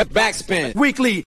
Backspin. Weekly.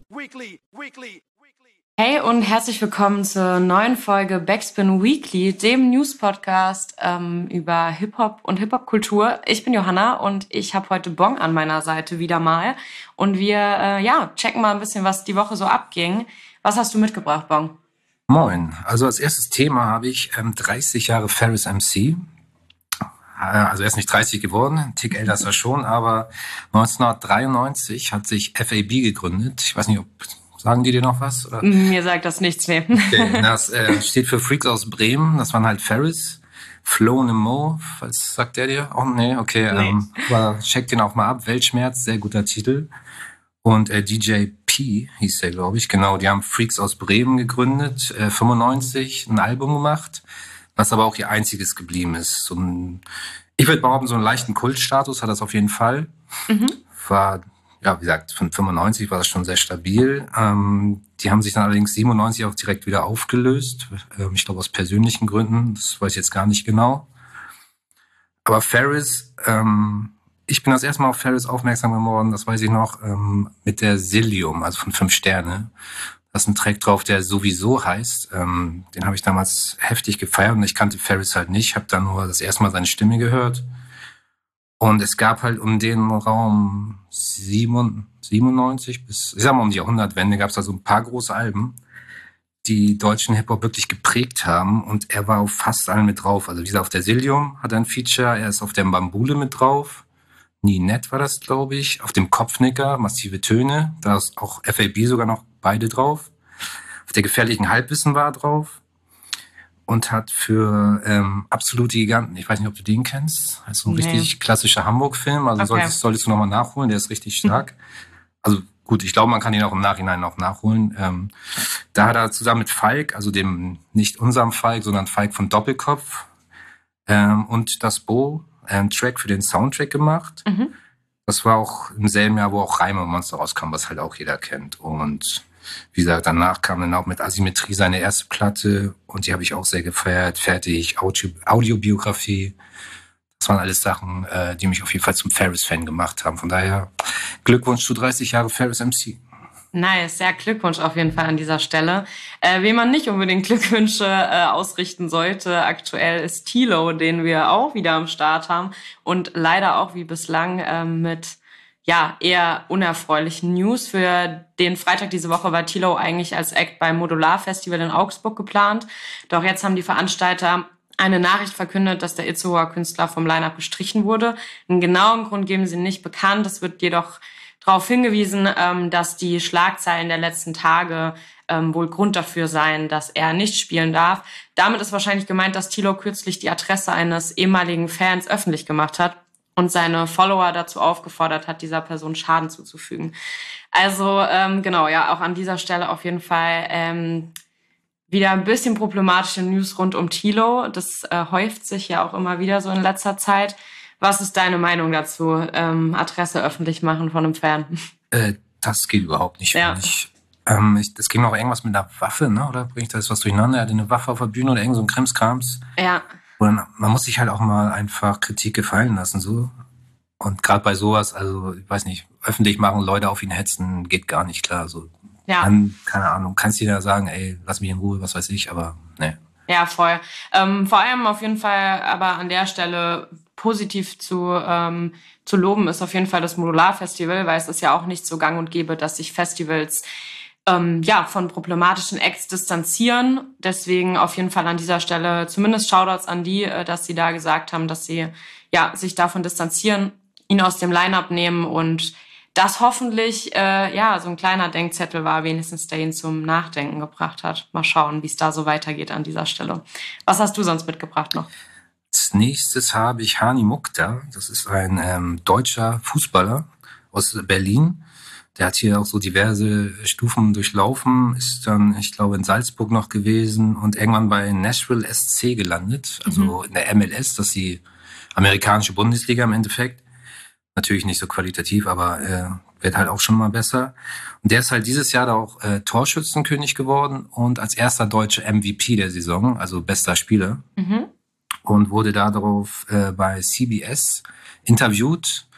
Hey und herzlich willkommen zur neuen Folge Backspin Weekly, dem News-Podcast über Hip-Hop und Hip-Hop-Kultur. Ich bin Johanna und ich habe heute Bong an meiner Seite wieder mal. Und wir checken mal ein bisschen, was die Woche so abging. Was hast du mitgebracht, Bong? Moin. Also als erstes Thema habe ich 30 Jahre Ferris MC. Also er ist nicht 30 geworden, ein Tick älter ist er schon, aber 1993 hat sich FAB gegründet. Ich weiß nicht, sagen die dir noch was? Oder? Mir sagt das nichts, nee. Okay, das steht für Freaks aus Bremen. Das waren halt Ferris, Flo und Mo. Was sagt der dir? Oh, nee, okay. Nee. Aber check den auch mal ab. Weltschmerz, sehr guter Titel. Und DJ P hieß der, glaube ich. Genau, die haben Freaks aus Bremen gegründet, 95 ein Album gemacht, was aber auch ihr einziges geblieben ist. Ich würde behaupten, so einen leichten Kultstatus hat das auf jeden Fall. War, ja, wie gesagt, von 95 war das schon sehr stabil. Die haben sich dann allerdings 97 auch direkt wieder aufgelöst. Ich glaube aus persönlichen Gründen, das weiß ich jetzt gar nicht genau. Aber Ferris, ich bin das erste Mal auf Ferris aufmerksam geworden, das weiß ich noch, mit der Zillium, also von 5 Sterne. Da ist ein Track drauf, der sowieso heißt. Den habe ich damals heftig gefeiert und ich kannte Ferris halt nicht. Habe dann nur das erste Mal seine Stimme gehört. Und es gab halt um den Raum 97 bis, ich sag mal um die Jahrhundertwende, gab es da so ein paar große Alben, die deutschen Hip-Hop wirklich geprägt haben. Und er war auf fast allen mit drauf. Also wie gesagt, auf der Zillium hat er ein Feature. Er ist auf der Bambule mit drauf. Nie nett war das, glaube ich. Auf dem Kopfnicker, massive Töne. Da ist auch FAB sogar noch beide drauf. Auf der gefährlichen Halbwissen war er drauf. Und hat für Absolute Giganten, ich weiß nicht, ob du den kennst, das ist ein richtig klassischer Hamburg-Film. Also Okay. solltest du nochmal nachholen, der ist richtig stark. Also gut, ich glaube, man kann ihn auch im Nachhinein noch nachholen. Da hat er zusammen mit Falk, also dem, nicht unserem Falk, sondern Falk von Doppelkopf, und das Bo, einen Track für den Soundtrack gemacht. Das war auch im selben Jahr, wo auch Reime und Monster rauskam, was halt auch jeder kennt. Und wie gesagt, danach kam dann auch mit Asymmetrie seine erste Platte und die habe ich auch sehr gefeiert. Fertig, Audiobiografie. Das waren alles Sachen, die mich auf jeden Fall zum Ferris-Fan gemacht haben. Von daher Glückwunsch zu 30 Jahre Ferris MC. Nice, ja, Glückwunsch auf jeden Fall an dieser Stelle. Wem man nicht unbedingt Glückwünsche ausrichten sollte aktuell ist Tilo, den wir auch wieder am Start haben und leider auch wie bislang mit eher unerfreulichen News. Für den Freitag diese Woche war Tilo eigentlich als Act beim Modular Festival in Augsburg geplant. Doch jetzt haben die Veranstalter eine Nachricht verkündet, dass der Itzehoer Künstler vom Line-Up gestrichen wurde. Einen genauen Grund geben sie nicht bekannt. Es wird jedoch darauf hingewiesen, dass die Schlagzeilen der letzten Tage wohl Grund dafür seien, dass er nicht spielen darf. Damit ist wahrscheinlich gemeint, dass Tilo kürzlich die Adresse eines ehemaligen Fans öffentlich gemacht hat und seine Follower dazu aufgefordert hat, dieser Person Schaden zuzufügen. Also auch an dieser Stelle auf jeden Fall wieder ein bisschen problematische News rund um Tilo. Das häuft sich ja auch immer wieder so in letzter Zeit. Was ist deine Meinung dazu? Adresse öffentlich machen von einem Fan? Das geht überhaupt nicht, Ja. finde ich. Es ging noch irgendwas mit einer Waffe, ne? Oder bringe ich da jetzt was durcheinander? Er hatte eine Waffe auf der Bühne oder irgend so ein Krimskrams. Ja. Und man muss sich halt auch mal einfach Kritik gefallen lassen, so. Und gerade bei sowas, also, ich weiß nicht, öffentlich machen, Leute auf ihn hetzen, geht gar nicht klar, so. Ja. Dann, keine Ahnung, kannst du dir da sagen, ey, lass mich in Ruhe, was weiß ich, aber, ne. Ja, voll. Vor allem auf jeden Fall aber an der Stelle positiv zu loben ist auf jeden Fall das Modular-Festival, weil es ist ja auch nicht so gang und gäbe, dass sich Festivals von problematischen Acts distanzieren. Deswegen auf jeden Fall an dieser Stelle zumindest Shoutouts an die, dass sie da gesagt haben, dass sie sich davon distanzieren, ihn aus dem Line-Up nehmen und das hoffentlich so ein kleiner Denkzettel war, wenigstens der ihn zum Nachdenken gebracht hat. Mal schauen, wie es da so weitergeht an dieser Stelle. Was hast du sonst mitgebracht noch? Als nächstes habe ich Hani Mukhtar. Das ist ein deutscher Fußballer aus Berlin. Der hat hier auch so diverse Stufen durchlaufen, ist dann, ich glaube, in Salzburg noch gewesen und irgendwann bei Nashville SC gelandet, also in der MLS, das ist die amerikanische Bundesliga im Endeffekt. Natürlich nicht so qualitativ, aber wird halt auch schon mal besser. Und der ist halt dieses Jahr da auch Torschützenkönig geworden und als erster deutscher MVP der Saison, also bester Spieler. Und wurde darauf bei CBS interviewt.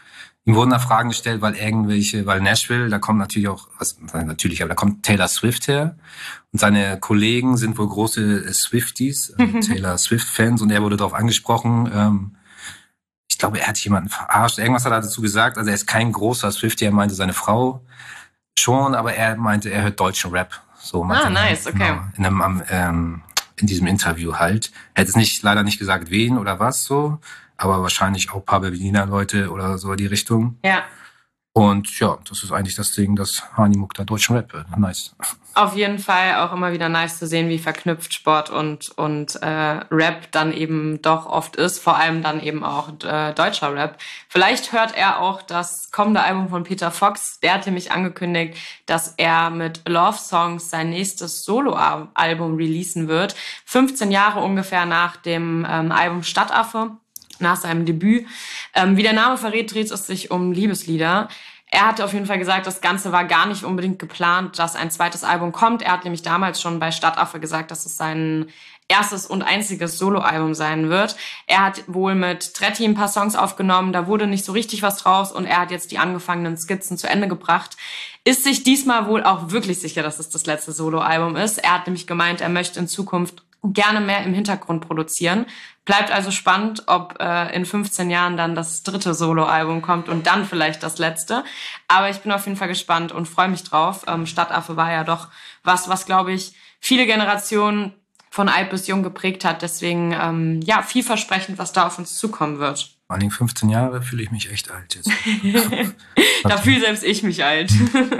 Ihm wurden da Fragen gestellt, weil Nashville, da kommt da kommt Taylor Swift her. Und seine Kollegen sind wohl große Swifties, Taylor Swift-Fans. Und er wurde darauf angesprochen, ich glaube, er hat jemanden verarscht. Irgendwas hat er dazu gesagt. Also er ist kein großer Swiftie, er meinte seine Frau schon, aber er meinte, er hört deutschen Rap. So meinte nice, okay. Genau, in diesem Interview halt. Er hat es leider nicht gesagt, wen oder was so, aber wahrscheinlich auch ein paar Berliner Leute oder so in die Richtung. Ja. Und ja, das ist eigentlich das Ding, dass Hanimuk da deutschen Rap hört. Nice. Auf jeden Fall auch immer wieder nice zu sehen, wie verknüpft Sport und Rap dann eben doch oft ist. Vor allem dann eben auch deutscher Rap. Vielleicht hört er auch das kommende Album von Peter Fox. Der hat nämlich angekündigt, dass er mit Love Songs sein nächstes Solo-Album releasen wird. 15 Jahre ungefähr nach dem Album Stadtaffe, nach seinem Debüt. Wie der Name verrät, dreht es sich um Liebeslieder. Er hatte auf jeden Fall gesagt, das Ganze war gar nicht unbedingt geplant, dass ein zweites Album kommt. Er hat nämlich damals schon bei Stadtaffe gesagt, dass es sein erstes und einziges Soloalbum sein wird. Er hat wohl mit Tretti ein paar Songs aufgenommen, da wurde nicht so richtig was draus und er hat jetzt die angefangenen Skizzen zu Ende gebracht. Ist sich diesmal wohl auch wirklich sicher, dass es das letzte Soloalbum ist. Er hat nämlich gemeint, er möchte in Zukunft gerne mehr im Hintergrund produzieren. Bleibt also spannend, ob in 15 Jahren dann das dritte Soloalbum kommt und dann vielleicht das letzte. Aber ich bin auf jeden Fall gespannt und freue mich drauf. Stadtaffe war ja doch was glaube ich, viele Generationen von alt bis jung geprägt hat. Deswegen, vielversprechend, was da auf uns zukommen wird. Vor allem 15 Jahre fühle ich mich echt alt jetzt. Da fühle selbst ich mich alt.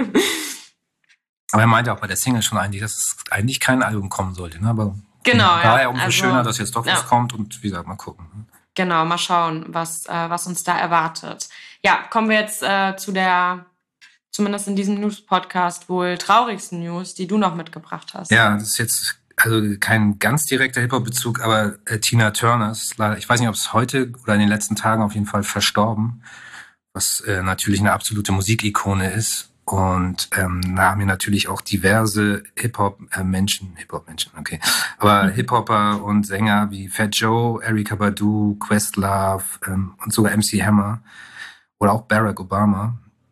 Aber er meinte auch bei der Single schon eigentlich, dass es eigentlich kein Album kommen sollte. Ne? Aber genau, daher umso schöner, dass jetzt doch was kommt und wie gesagt, mal gucken. Genau, mal schauen, was uns da erwartet. Ja, kommen wir jetzt zu der, zumindest in diesem News-Podcast, wohl traurigsten News, die du noch mitgebracht hast. Ja, das ist jetzt also kein ganz direkter Hip-Hop-Bezug, aber Tina Turner ist leider, ich weiß nicht, ob es heute oder in den letzten Tagen auf jeden Fall verstorben, was natürlich eine absolute Musikikone ist. Und da haben wir natürlich auch diverse Hip-Hop-Menschen, okay. Aber Hip-Hopper und Sänger wie Fat Joe, Erykah Badu, Questlove und sogar MC Hammer oder auch Barack Obama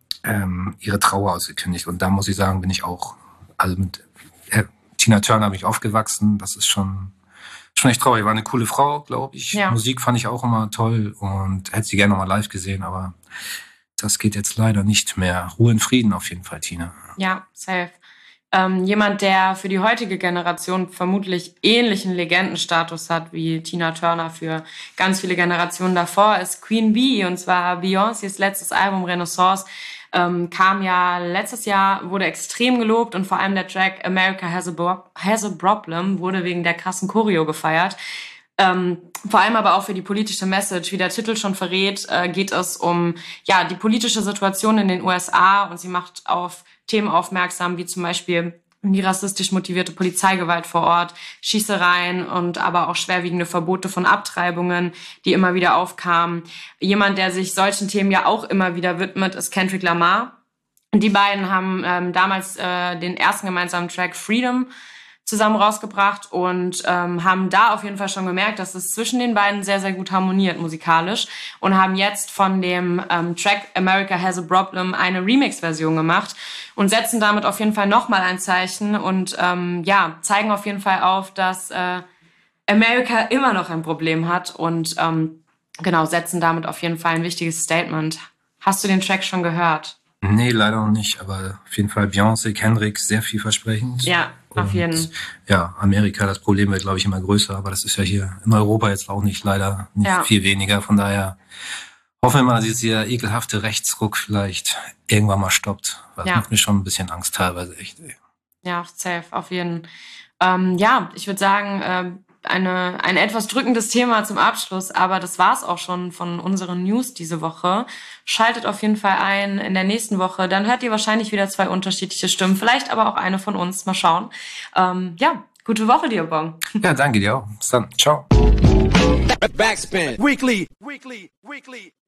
ihre Trauer ausgekündigt. Und da muss ich sagen, bin ich auch, also mit Tina Turner bin ich aufgewachsen. Das ist schon echt traurig. War eine coole Frau, glaube ich. Ja. Musik fand ich auch immer toll und hätte sie gerne nochmal live gesehen, aber das geht jetzt leider nicht mehr. Ruhe in Frieden auf jeden Fall, Tina. Ja, safe. Jemand, der für die heutige Generation vermutlich ähnlichen Legendenstatus hat wie Tina Turner für ganz viele Generationen davor, ist Queen Bee. Und zwar Beyoncés letztes Album Renaissance kam ja letztes Jahr, wurde extrem gelobt und vor allem der Track America Has a Problem wurde wegen der krassen Choreo gefeiert. Vor allem aber auch für die politische Message, wie der Titel schon verrät, geht es um die politische Situation in den USA und sie macht auf Themen aufmerksam, wie zum Beispiel die rassistisch motivierte Polizeigewalt vor Ort, Schießereien und aber auch schwerwiegende Verbote von Abtreibungen, die immer wieder aufkamen. Jemand, der sich solchen Themen ja auch immer wieder widmet, ist Kendrick Lamar. Und die beiden haben damals den ersten gemeinsamen Track Freedom zusammen rausgebracht und haben da auf jeden Fall schon gemerkt, dass es zwischen den beiden sehr, sehr gut harmoniert musikalisch und haben jetzt von dem Track America Has a Problem eine Remix-Version gemacht und setzen damit auf jeden Fall nochmal ein Zeichen und zeigen auf jeden Fall auf, dass America immer noch ein Problem hat und setzen damit auf jeden Fall ein wichtiges Statement. Hast du den Track schon gehört? Nee, leider noch nicht, aber auf jeden Fall Beyoncé, Kendrick, sehr vielversprechend. Ja, auf jeden Fall. Ja, Amerika, das Problem wird, glaube ich, immer größer, aber das ist ja hier in Europa jetzt auch nicht, leider nicht viel weniger. Von daher hoffen wir mal, dass dieser ekelhafte Rechtsruck vielleicht irgendwann mal stoppt. Das macht mir schon ein bisschen Angst teilweise, echt. Ey. Ja, safe, auf jeden Fall. Ich würde sagen, ein etwas drückendes Thema zum Abschluss, aber das war's auch schon von unseren News diese Woche. Schaltet auf jeden Fall ein in der nächsten Woche, dann hört ihr wahrscheinlich wieder 2 unterschiedliche Stimmen, vielleicht aber auch eine von uns, mal schauen. Gute Woche dir, Bong. Ja, danke dir auch. Bis dann. Ciao. Backspin. Weekly.